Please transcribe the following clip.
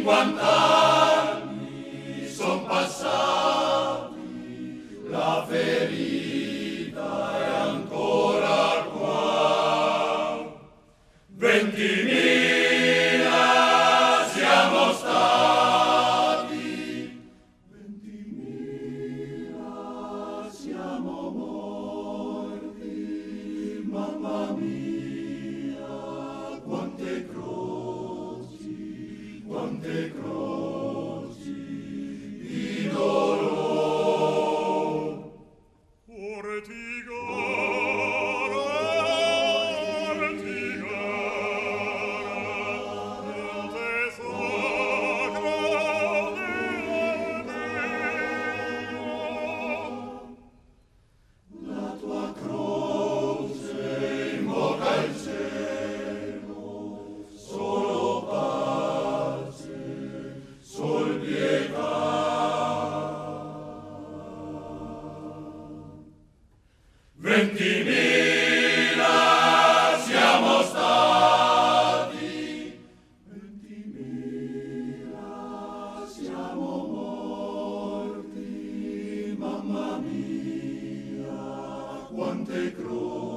50 anni son passati, la ferita è ancora qua. 20.000 siamo stati, 20.000 siamo morti, mamma mia, quante croci, quante croci di dolore. La tua croce invoca il cielo, solo pace, sol pietà. 20.000 siamo stati, 20.000 siamo morti, mamma mia, quante croci.